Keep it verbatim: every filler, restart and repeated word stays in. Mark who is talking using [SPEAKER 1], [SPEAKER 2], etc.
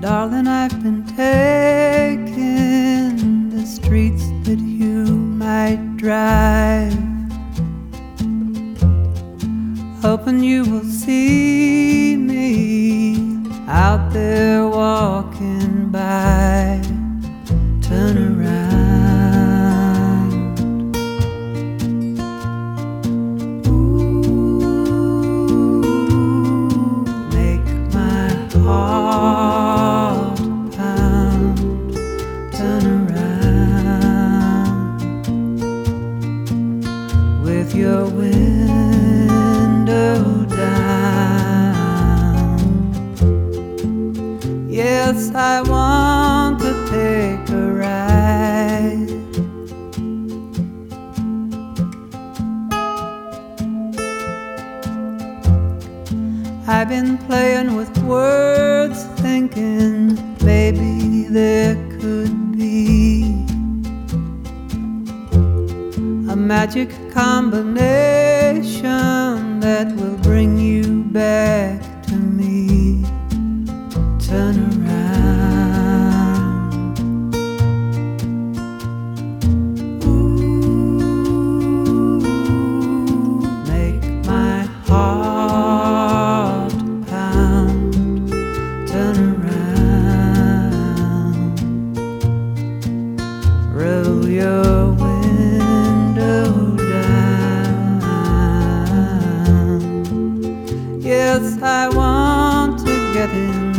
[SPEAKER 1] Darling, I've been taking the streets that you might drive, hoping you will see me out there walking by. Turn around. Ooh, make my heart pound. Turn around with your window down. Yes, I want to take a ride. I've been playing with words, thinking maybe there could be a magic combination that will bring you back to me. Turn around. Ooh, make my heart pound. Turn around. Roll your window down. Yes, I want to get in